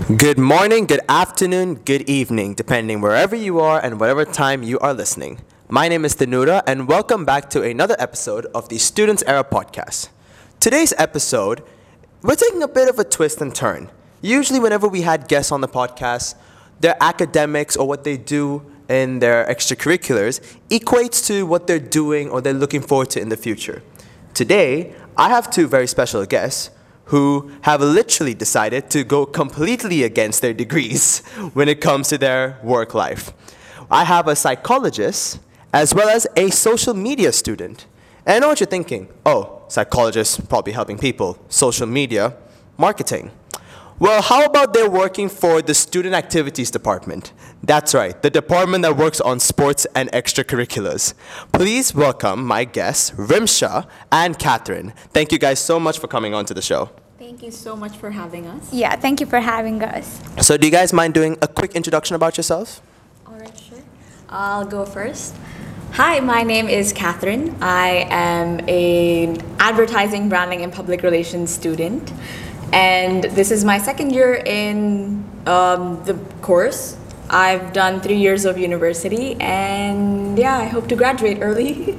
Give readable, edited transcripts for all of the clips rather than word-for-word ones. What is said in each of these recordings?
Good morning, good afternoon, good evening, depending wherever you are and whatever time you are listening. My name is Tanura, and welcome back to another episode of the Students Era podcast. Today's episode, we're taking a bit of a twist and turn. Usually, whenever we had guests on the podcast, their academics or what they do in their extracurriculars equates to what they're doing or they're looking forward to in the future. Today, I have two very special guests who have literally decided to go completely against their degrees when it comes to their work life. I have a psychologist as well as a social media student. And I know what you're thinking. Oh, psychologist, probably helping people. Social media, marketing. Well, how about they're working for the student activities department? That's right, the department that works on sports and extracurriculars. Please welcome my guests, Rimsha and Catherine. Thank you guys so much for coming on to the show. Thank you so much for having us. Yeah, thank you for having us. So do you guys mind doing a quick introduction about yourselves? All right, sure. I'll go first. Hi, my name is Catherine. I am an advertising, branding, and public relations student. And this is my second year in the course. I've done 3 years of university, and yeah, I hope to graduate early.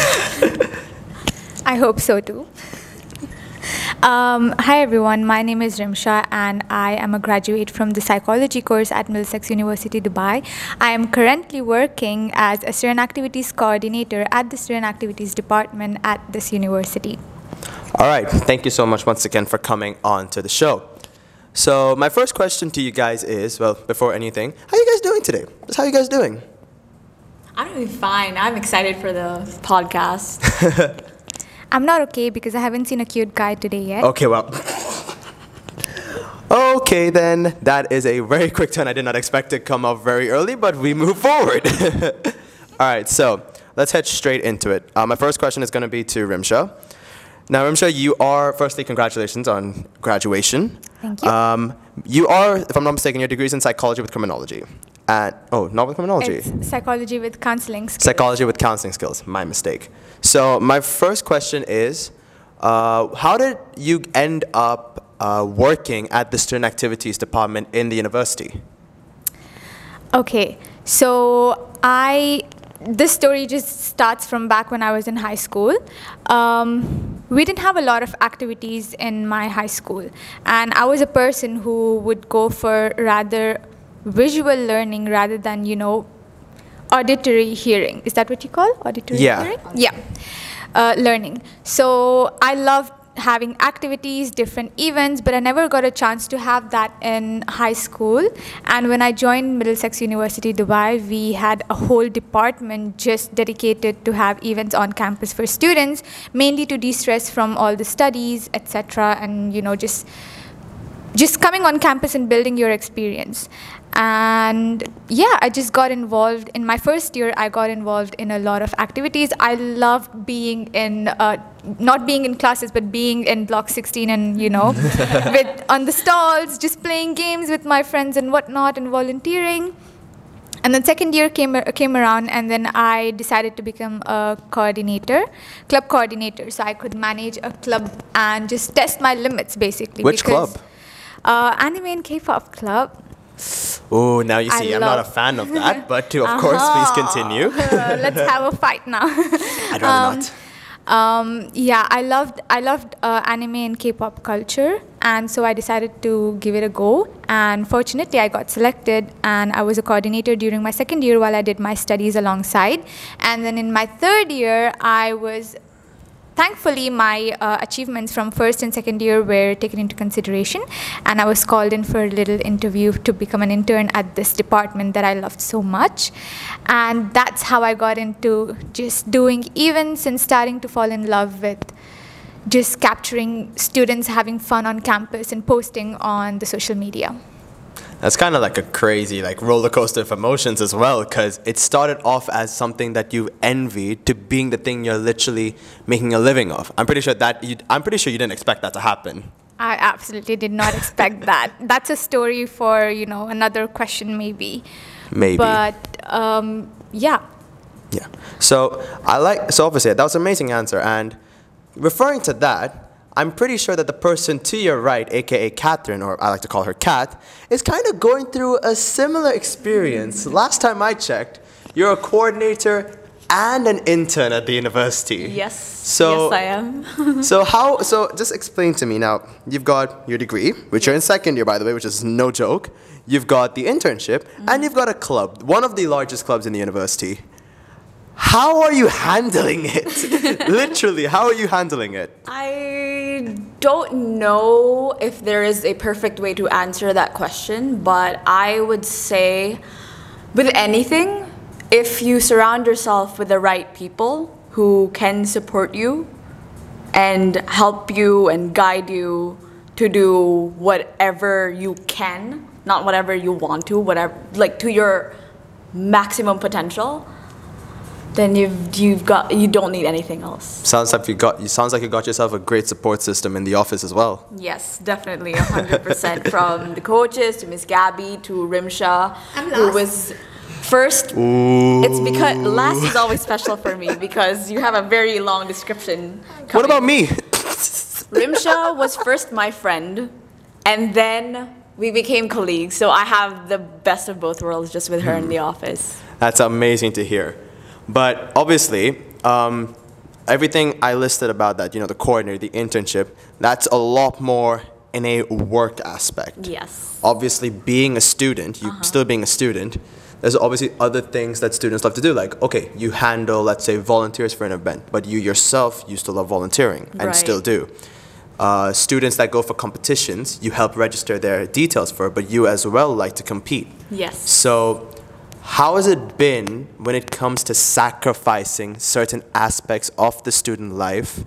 I hope so too. Hi everyone, my name is Rimsha and I am a graduate from the psychology course at Middlesex University, Dubai. I am currently working as a student activities coordinator at the student activities department at this university. All right, thank you so much once again for coming on to the show. So my first question to you guys is, well, before anything, how are you guys doing today? Just how are you guys doing? I'm doing fine. I'm excited for the podcast. I'm not okay because I haven't seen a cute guy today yet. Okay, well. Okay, then. That is a very quick turn. I did not expect to come up very early, but we move forward. All right, so let's head straight into it. My first question is going to be to Rimsha. Now, Rimsha, you are, firstly, congratulations on graduation. Thank you. You are, if I'm not mistaken, your degree is in psychology with criminology. Not with criminology. It's psychology with counseling skills. Psychology with counseling skills, my mistake. So my first question is, how did you end up working at the student activities department in the university? Okay, so this story just starts from back when I was in high school. We didn't have a lot of activities in my high school, and I was a person who would go for rather visual learning rather than, auditory hearing. Is that what you call auditory hearing? Yeah. Learning. So I loved having activities, different events, but I never got a chance to have that in high school. And when I joined Middlesex University, Dubai, we had a whole department just dedicated to have events on campus for students, mainly to de-stress from all the studies, etc., and just coming on campus and building your experience. And yeah, I just got involved. In my first year, I got involved in a lot of activities. I loved being in, not being in classes, but being in Block 16 and, on the stalls, just playing games with my friends and whatnot and volunteering. And then second year came around, and then I decided to become a club coordinator. So I could manage a club and just test my limits, basically. Which club? Anime and K-pop club. Oh, now you see, I'm not a fan of that, but of course, please continue. Let's have a fight now. I'd rather not. Yeah, I loved anime and K-pop culture, and so I decided to give it a go. And fortunately, I got selected, and I was a coordinator during my second year while I did my studies alongside. And then in my third year, thankfully, my achievements from first and second year were taken into consideration, and I was called in for a little interview to become an intern at this department that I loved so much. And that's how I got into just doing events and starting to fall in love with just capturing students having fun on campus and posting on the social media. That's kind of like a crazy roller coaster of emotions as well, because it started off as something that you envied to being the thing you're literally making a living of. I'm pretty sure you didn't expect that to happen. I absolutely did not expect that. That's a story for another question maybe. Maybe. But yeah. Yeah. So obviously that was an amazing answer, and referring to that, I'm pretty sure that the person to your right, aka Catherine, or I like to call her Kat, is kind of going through a similar experience. Last time I checked, you're a coordinator and an intern at the university. Yes. So, yes, I am. So just explain to me now, you've got your degree, which you're in second year, by the way, which is no joke. You've got the internship, and you've got a club, one of the largest clubs in the university. How are you handling it? Literally, how are you handling it? I don't know if there is a perfect way to answer that question, but I would say with anything, if you surround yourself with the right people who can support you and help you and guide you to do whatever you can, not whatever you want to, whatever, like to your maximum potential, then you don't need anything else. Sounds like you got yourself a great support system in the office as well. Yes, definitely, 100%. From the coaches to Miss Gabby to Rimsha, I'm who last. was first. It's because last is always special for me because you have a very long description. What about me? Rimsha was first my friend, and then we became colleagues. So I have the best of both worlds just with her in the office. That's amazing to hear. But obviously, everything I listed about that, the coordinator, the internship, that's a lot more in a work aspect. Yes. Obviously, being a student, still being a student, there's obviously other things that students love to do. Like, okay, you handle, let's say, volunteers for an event, but you yourself used to love volunteering and Right. still do. Students that go for competitions, you help register their details for, but you as well like to compete. Yes. So, how has it been when it comes to sacrificing certain aspects of the student life,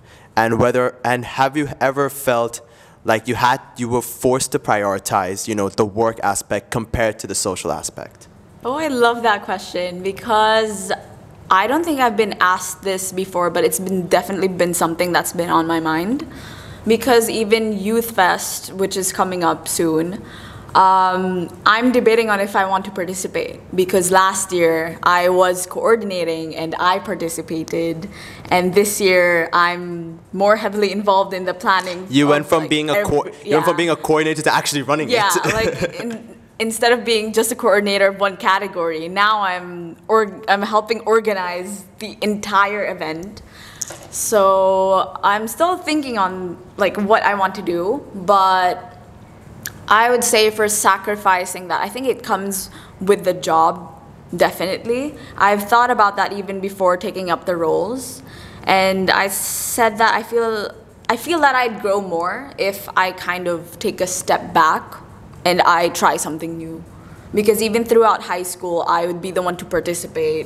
and have you ever felt like you were forced to prioritize, the work aspect compared to the social aspect? Oh, I love that question because I don't think I've been asked this before, but it's definitely been something that's been on my mind. Because even Youth Fest, which is coming up soon, I'm debating on if I want to participate because last year I was coordinating and I participated, and this year I'm more heavily involved in the planning. You went from like, being a coordinator to actually running yeah, it. like instead of being just a coordinator of one category, now I'm helping organize the entire event. So I'm still thinking on like what I want to do, but I would say for sacrificing that, I think it comes with the job, definitely. I've thought about that even before taking up the roles, and I said that I feel that I'd grow more if I kind of take a step back and I try something new. Because even throughout high school, I would be the one to participate.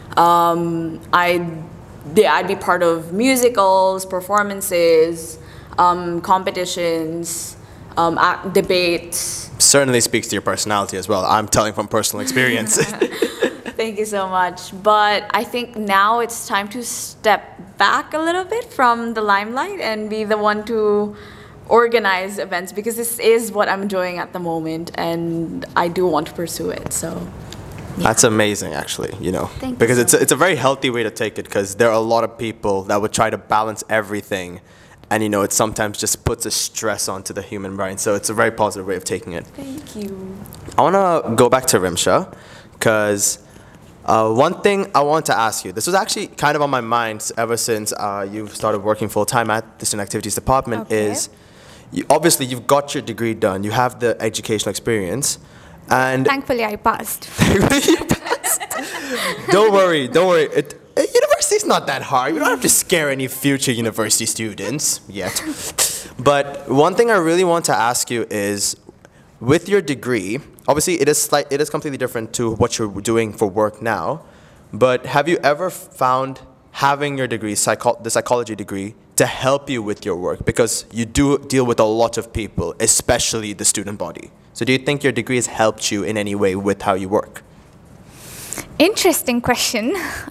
I'd be part of musicals, performances, competitions, debates. Certainly speaks to your personality as well. I'm telling from personal experience. Thank you so much. But I think now it's time to step back a little bit from the limelight and be the one to organize events because this is what I'm doing at the moment and I do want to pursue it. So That's amazing, actually, Thank you because so it's a very healthy way to take it because there are a lot of people that would try to balance everything, and it sometimes just puts a stress onto the human brain. So it's a very positive way of taking it. thank you. I want to go back to Rimsha because one thing I want to ask you, this was actually kind of on my mind ever since you've started working full-time at the Student Activities Department, Okay. is obviously you've got your degree done, you have the educational experience, and Thankfully, I passed. don't worry. University's not that hard. We don't have to scare any future university students yet. But one thing I really want to ask you is, with your degree, obviously it is completely different to what you're doing for work now. But have you ever found having your degree, the psychology degree, to help you with your work? Because you do deal with a lot of people, especially the student body. So do you think your degree has helped you in any way with how you work? Interesting question.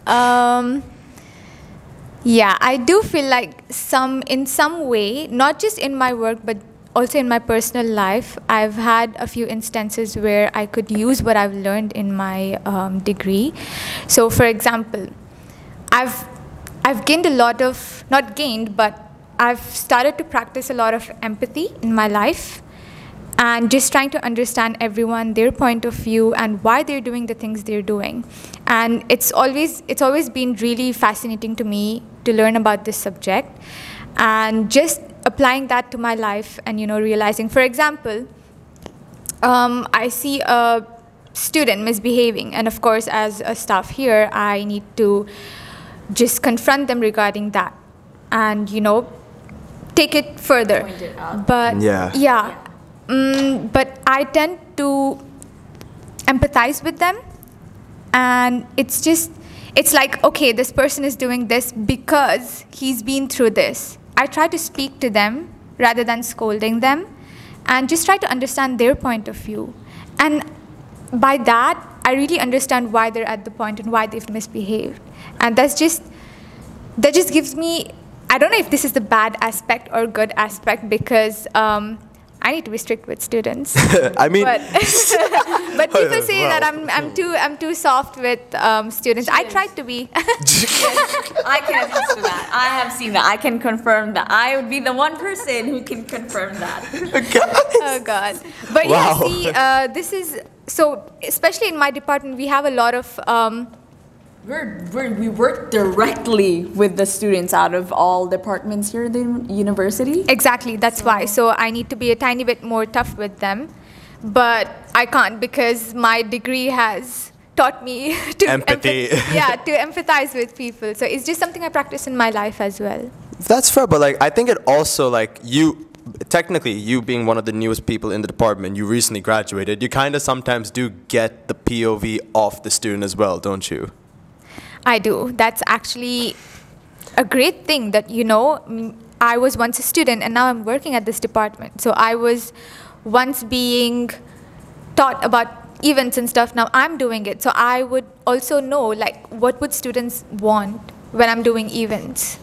Yeah, I do feel like in some way, not just in my work, but also in my personal life, I've had a few instances where I could use what I've learned in my degree. So, for example, I've gained a lot of, not gained, but I've started to practice a lot of empathy in my life, and just trying to understand everyone, their point of view, and why they're doing the things they're doing. And it's always been really fascinating to me to learn about this subject, and just applying that to my life, and realizing, for example, I see a student misbehaving, and of course, as a staff here, I need to just confront them regarding that, and take it further. Point it out. But Yeah. but I tend to empathize with them, and it's like, okay, this person is doing this because he's been through this. I try to speak to them rather than scolding them, and just try to understand their point of view. And by that, I really understand why they're at the point and why they've misbehaved. And that just gives me, I don't know if this is the bad aspect or good aspect, because I need to be strict with students. I mean, but people say that I'm too soft with students. I tried to be. I can attest to that. I have seen that. I can confirm that. I would be the one person who can confirm that. Oh God! But Wow. yeah, see, this is so. Especially in my department, we have a lot of. We work directly with the students out of all departments here at the university. Exactly, that's why. So I need to be a tiny bit more tough with them, but I can't, because my degree has taught me to Empathy. to empathize with people. So it's just something I practice in my life as well. That's fair, but I think it also technically you being one of the newest people in the department, you recently graduated, you kind of sometimes do get the POV of the student as well, don't you? I do. That's actually a great thing that, I was once a student and now I'm working at this department. So I was once being taught about events and stuff. Now I'm doing it. So I would also know, what would students want when I'm doing events?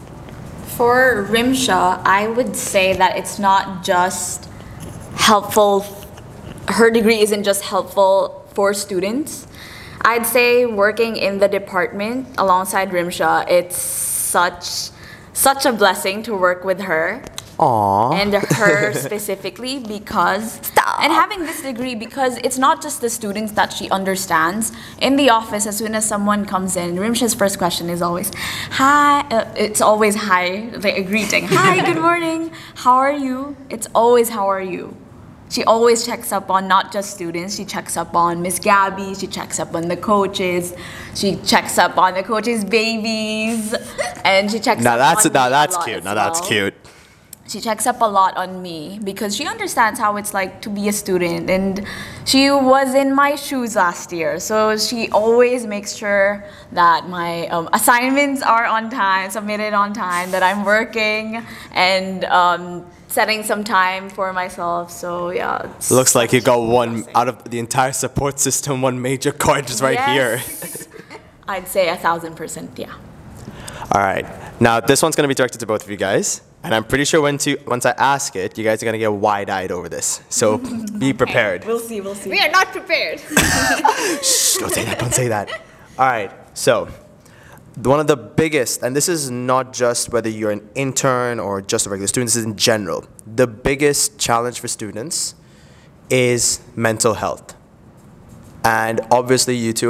For Rimsha, I would say that it's not just helpful. Her degree isn't just helpful for students. I'd say working in the department alongside Rimsha, it's such a blessing to work with her. Aww. And her specifically, because and having this degree, because it's not just the students that she understands. In the office, as soon as someone comes in, Rimsha's first question is always, hi. It's always hi, like a greeting. Hi, good morning. How are you? It's always how are you. She always checks up on not just students. She checks up on Miss Gabby. She checks up on the coaches. She checks up on the coaches' babies, and she checks. Now up on me that's a lot cute. as Now that's well. cute. She checks up a lot on me because she understands how it's like to be a student, and she was in my shoes last year, so she always makes sure that my assignments are on time, submitted on time, that I'm working, and setting some time for myself. So yeah, Looks like you got one out of the entire support system, one major card just right here. I'd say 1,000%, yeah. All right. Now, this one's going to be directed to both of you guys. And I'm pretty sure once I ask it, you guys are going to get wide-eyed over this. So be prepared. We'll see. We are not prepared. Shh, don't say that. All right. So one of the biggest, and this is not just whether you're an intern or just a regular student, this is in general, the biggest challenge for students is mental health. And obviously you two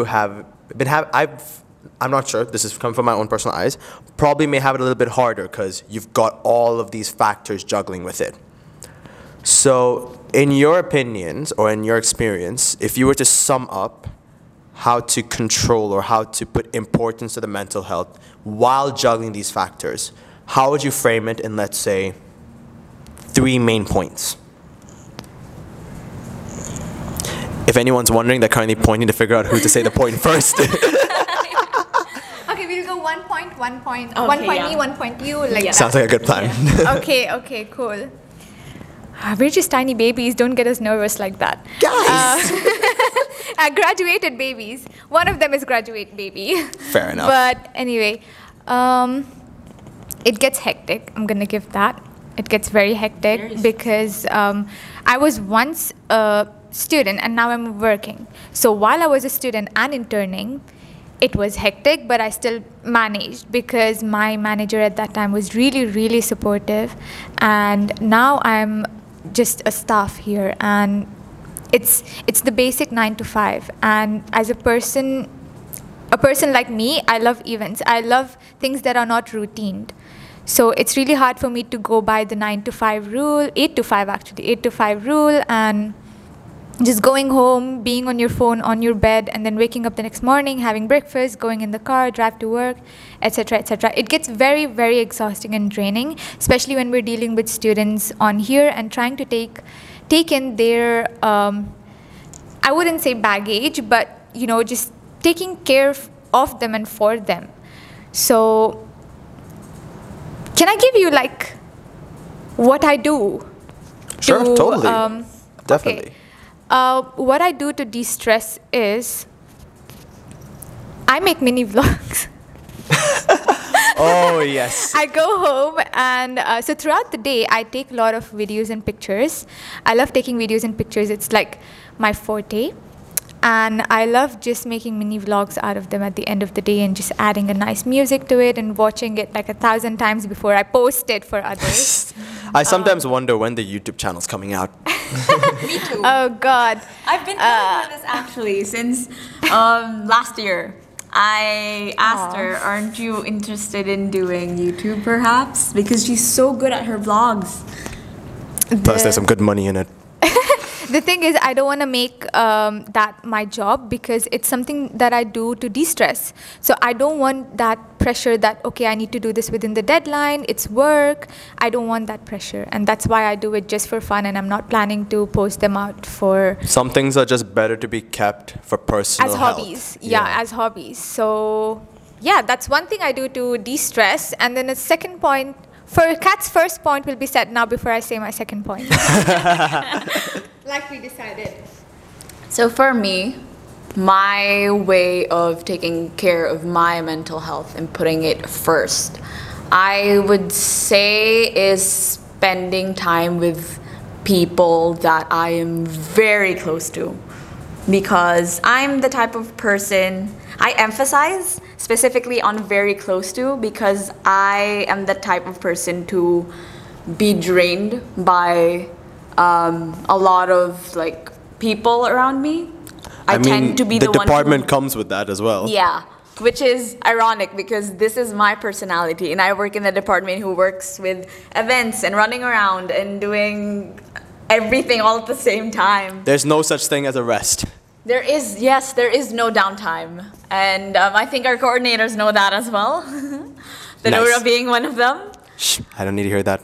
I'm not sure, this is coming from my own personal eyes, probably may have it a little bit harder because you've got all of these factors juggling with it. So in your opinions or in your experience, if you were to sum up how to control or how to put importance to the mental health while juggling these factors, how would you frame it in, let's say, 3 main points? If anyone's wondering, they're currently pointing to figure out who to say the point first. Okay, we'll go 1 point, 1 point, Okay, 1 point yeah. me, 1 point you, like that. Sounds like a good plan. Okay, cool. We're just tiny babies. Don't get us nervous like that. Guys! Graduated babies. One of them is graduate baby. Fair enough. But anyway, it gets hectic. I'm gonna give that. It gets very hectic because I was once a student and now I'm working. So while I was a student and interning, it was hectic, but I still managed because my manager at that time was really, really supportive. And now I'm just a staff here, and it's the basic 9 to 5. And as a person like me, I love events. I love things that are not routined. So it's really hard for me to go by the 9 to 5 rule, 8 to 5 actually, 8 to 5 rule, and just going home, being on your phone, on your bed, and then waking up the next morning, having breakfast, going in the car, drive to work, etc., etc. It gets very, very exhausting and draining, especially when we're dealing with students on here and trying to take in their, I wouldn't say baggage, but, just taking care of them and for them. So, can I give you, what I do? Sure, totally. Definitely. Okay. What I do to de-stress is I make mini vlogs. Oh, yes. I go home and so throughout the day, I take a lot of videos and pictures. I love taking videos and pictures. It's like my forte. And I love just making mini vlogs out of them at the end of the day and just adding a nice music to it and watching it 1,000 times before I post it for others. I sometimes wonder when the YouTube channel's coming out. Me too. Oh, God. I've been telling her this actually since last year. I asked her, aren't you interested in doing YouTube perhaps? Because she's so good at her vlogs. Plus, there's some good money in it. The thing is, I don't want to make that my job because it's something that I do to de-stress. So I don't want that pressure that, okay, I need to do this within the deadline, it's work. I don't want that pressure. And that's why I do it just for fun, and I'm not planning to post them out for... Some things are just better to be kept for personal as health. hobbies. Yeah, as hobbies. So, yeah, that's one thing I do to de-stress. And then a second point, for Kat's first point will be said now before I say my second point. Like we decided. So for me, my way of taking care of my mental health and putting it first, I would say is spending time with people that I am very close to. Because I'm the type of person, I emphasize specifically on very close to, because I am the type of person to be drained by a lot of people around me. I tend to be the one department comes with that as well. Yeah, which is ironic because this is my personality, and I work in the department who works with events and running around and doing everything all at the same time. There's no such thing as a rest. There is no downtime, and I think our coordinators know that as well. The Nice. Noura being one of them. Shh, I don't need to hear that.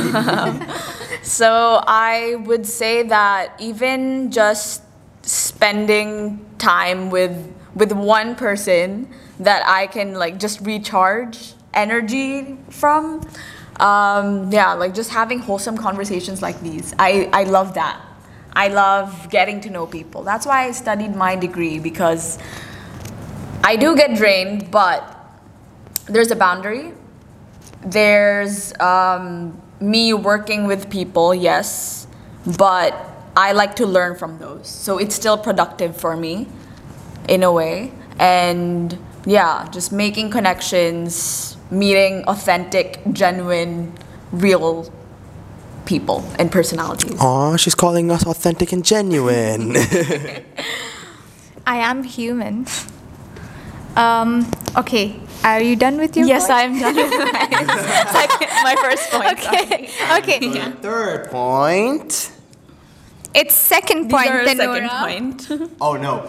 So I would say that even just spending time with one person that I can just recharge energy from, just having wholesome conversations like these. I love that. I love getting to know people. That's why I studied my degree, because I do get drained, but there's a boundary. There's me working with people, yes, but I like to learn from those. So it's still productive for me in a way. And yeah, just making connections, meeting authentic, genuine, real people and personalities. Aw, she's calling us authentic and genuine. I am human. Okay, are you done with your Yes, point? I'm done with my first point. Okay, okay. Third point. It's second point, These are Tanura. second point. Oh no.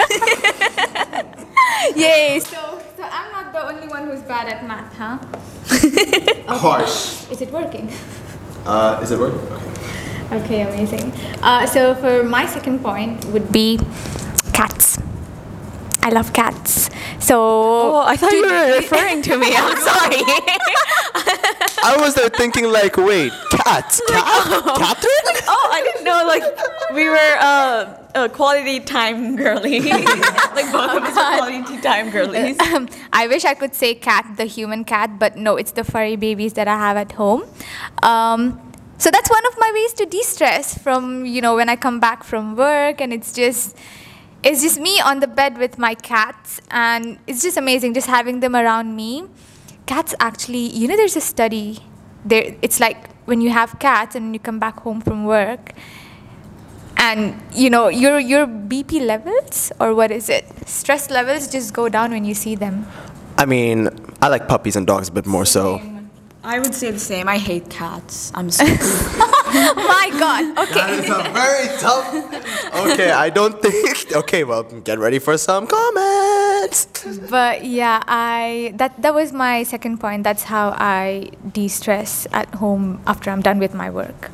Yay! So I'm not the only one who's bad at math, huh? Harsh. Is it working? Is it working? Okay. Okay, amazing. So for my second point would be cats. I love cats. So I thought you were referring to me. I'm sorry. I was there thinking wait, cats? Catherine? Oh, I didn't know. We were quality time girly. Both of us are quality time girlies. I wish I could say cat, the human cat, but no, it's the furry babies that I have at home. So that's one of my ways to de-stress from, when I come back from work, and it's just, it's just me on the bed with my cats, and it's just amazing just having them around me. Cats actually, there's a study there. It's like when you have cats and you come back home from work, and your BP levels, or what is it? Stress levels just go down when you see them. I mean, I like puppies and dogs a bit more so. I would say the same. I hate cats. I'm sorry. My God. Okay. That is a very tough. Okay, I don't think. Okay, well, get ready for some comments. But yeah, that was my second point. That's how I de-stress at home after I'm done with my work.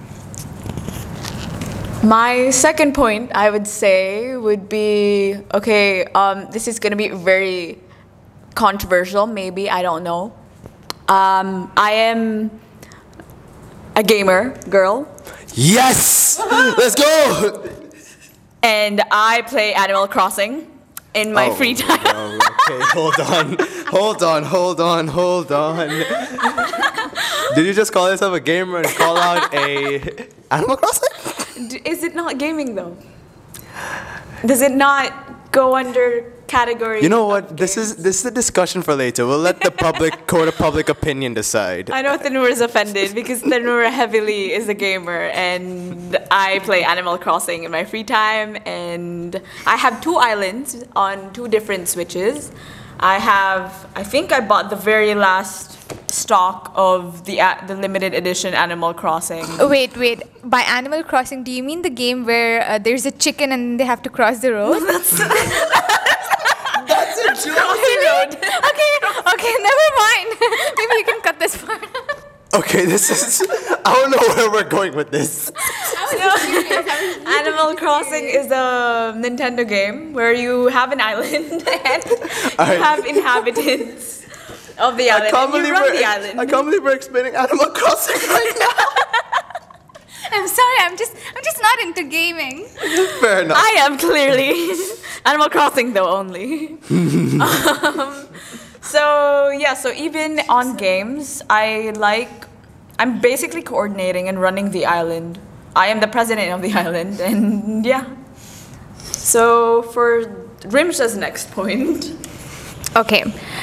My second point, I would say, would be, okay, this is going to be very controversial, maybe, I don't know. I am a gamer girl. Yes! Let's go! And I play Animal Crossing in my free time. No, okay, hold on. Did you just call yourself a gamer and call out a Animal Crossing? Is it not gaming though? Does it not go under category? You know what? This is a discussion for later. We'll let the court of public opinion decide. I know Thanur is offended because Thanur heavily is a gamer, and I play Animal Crossing in my free time, and I have 2 islands on 2 different Switches. I think I bought the very last stock of the limited edition Animal Crossing. Wait. By Animal Crossing, do you mean the game where there's a chicken and they have to cross the road? That's a joke. Okay, never mind. Maybe you can cut this part. Okay, I don't know where we're going with this. Animal Crossing is a Nintendo game where you have an island and you have inhabitants of the island, and you run the island. I can't believe we're explaining Animal Crossing right now. I'm sorry, I'm just not into gaming. Fair enough. I am clearly. Animal Crossing though only. So even on games, I'm basically coordinating and running the island. I am the president of the island, and yeah. So for Rimsha's next point. Okay.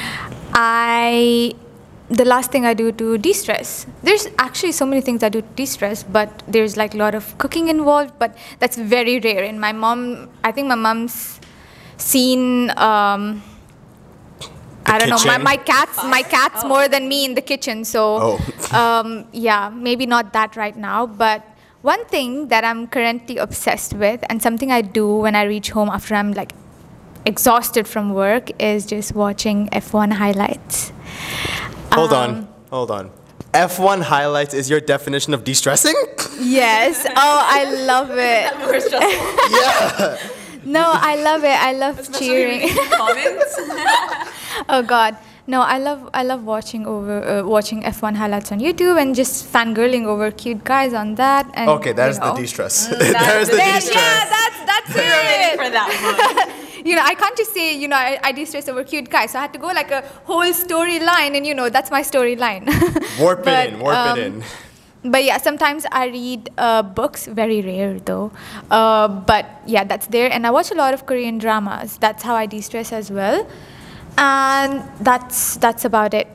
The last thing I do to de-stress. There's actually so many things I do to de-stress, but there's like a lot of cooking involved, but that's very rare. And I think my mom's seen, I don't know, my cats more than me in the kitchen. So, yeah, maybe not that right now. But one thing that I'm currently obsessed with, and something I do when I reach home after I'm like exhausted from work, is just watching F1 highlights. Hold on. F1 highlights is your definition of de-stressing? Yes. Oh, I love it. Yeah. No, I love it. I love cheering. Comments? Oh God. No, I love watching F1 highlights on YouTube and just fangirling over cute guys on that. And, okay, there's the de-stress. There's the de-stress. Yeah, that's it. For that one. I can't just say, I de-stress over cute guys. So I had to go like a whole storyline, and that's my storyline. Warp it in. But yeah, sometimes I read books, very rare though. But yeah, that's there. And I watch a lot of Korean dramas. That's how I de-stress as well. And that's about it.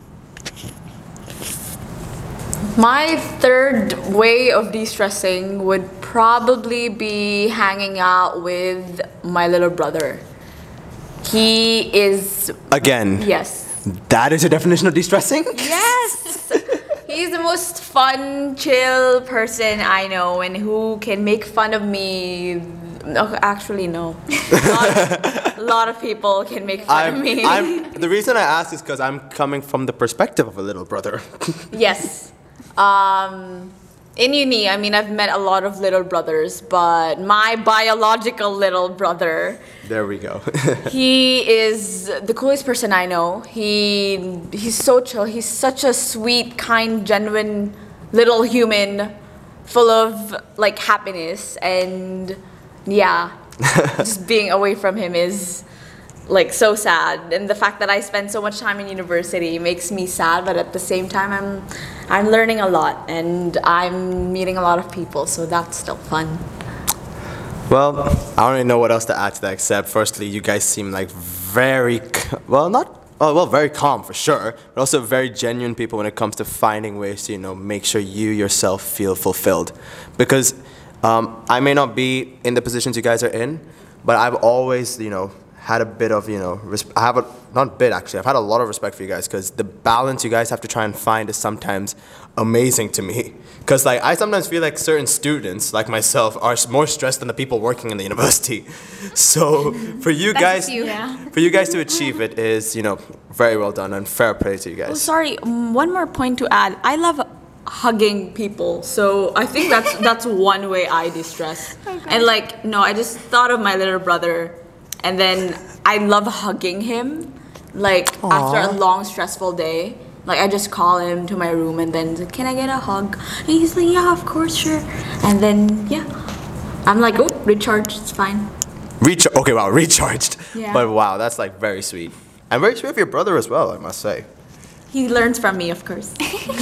My third way of de-stressing would probably be hanging out with my little brother. He is... Again. Yes. That is a definition of de-stressing? Yes! He's the most fun, chill person I know, and who can make fun of me. No, actually, no. A lot of people can make fun of me. The reason I ask is because I'm coming from the perspective of a little brother. Yes. In uni, I've met a lot of little brothers, but my biological little brother... There we go. He is the coolest person I know. He's so chill. He's such a sweet, kind, genuine little human, full of like happiness, and yeah, just being away from him is like so sad. And the fact that I spend so much time in university makes me sad, but at the same time I'm learning a lot and I'm meeting a lot of people, so that's still fun. Well, I don't really know what else to add to that except, firstly, you guys seem like very calm for sure, but also very genuine people when it comes to finding ways to, make sure you yourself feel fulfilled. Because I may not be in the positions you guys are in, but I've always, had a bit of, I've had a lot of respect for you guys because the balance you guys have to try and find is sometimes amazing to me. Because I sometimes feel like certain students, like myself, are more stressed than the people working in the university. So for you guys, for you guys to achieve it is, very well done and fair play to you guys. Oh, sorry, one more point to add. I love hugging people, so I think that's one way I de-stress. And I just thought of my little brother, and then I love hugging him. After a long stressful day, I just call him to my room and then can I get a hug? And he's like, yeah, of course, sure. And then I'm like, oh, recharge, it's fine. Okay, wow, recharged. Yeah. But wow, that's very sweet. And very sweet of your brother as well, I must say. He learns from me, of course.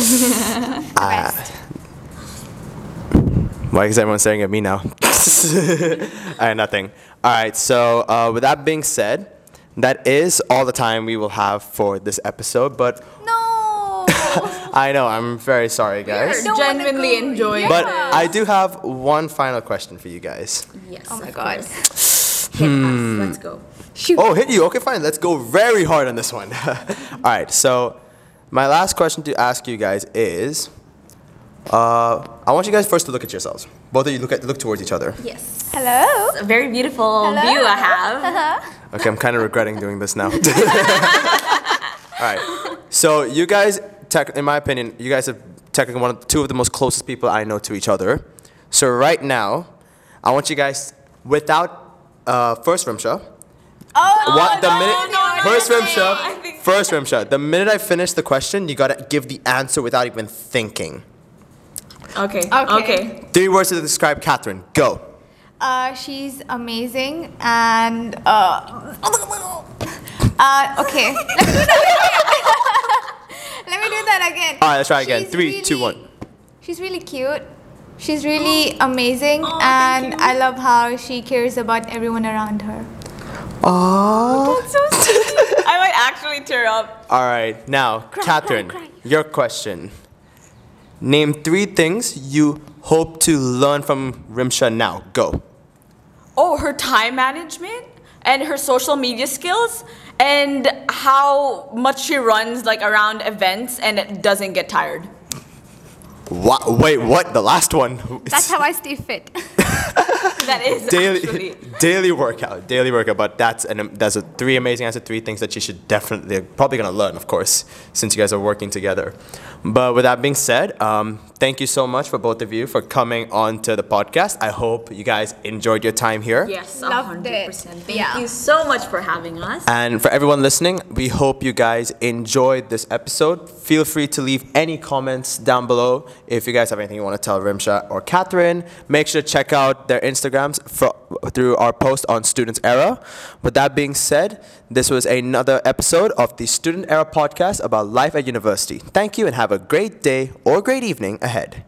Why is everyone staring at me now? Nothing. All right, so with that being said, that is all the time we will have for this episode, but... No! I know, I'm very sorry, guys. We're genuinely enjoying But it. I do have one final question for you guys. Yes, Oh my of God. course. Hit us. Let's go. Shoot. Oh, hit you. Okay, fine. Let's go very hard on this one. All right, so my last question to ask you guys is... I want you guys first to look at yourselves. Both of you look towards each other. Yes. Hello? It's a very beautiful view I have. Okay, I'm kind of regretting doing this now. All right. So you guys, in my opinion, you guys are technically two of the most closest people I know to each other. So right now, I want you guys, without first Rimsha. First Rimsha. The minute I finish the question, you gotta give the answer without even thinking. Okay. 3 words to describe Catherine. Go. She's amazing and okay. Let me do that again. All right, let's try again. She's 3, 2, 1. She's really cute. She's really amazing, and I love how she cares about everyone around her. Aww. That's so sweet. I might actually tear up. All right, now, Catherine, your question. Name 3 things you hope to learn from Rimsha now. Go. Oh, her time management and her social media skills and how much she runs around events and it doesn't get tired. What? Wait, what? The last one? That's how I stay fit. That is actually. Daily workout, but that's a 3 amazing answers, 3 things that you should definitely, probably gonna learn, of course, since you guys are working together. But with that being said, thank you so much for both of you for coming on to the podcast. I hope you guys enjoyed your time here. Yes, Loved 100%. it. Thank you so much for having us. And for everyone listening, we hope you guys enjoyed this episode. Feel free to leave any comments down below. If you guys have anything you want to tell Rimsha or Catherine, make sure to check out their Instagrams through our post on Students Era. With that being said, this was another episode of the Student Era podcast about life at university. Thank you and have a great day or great evening ahead.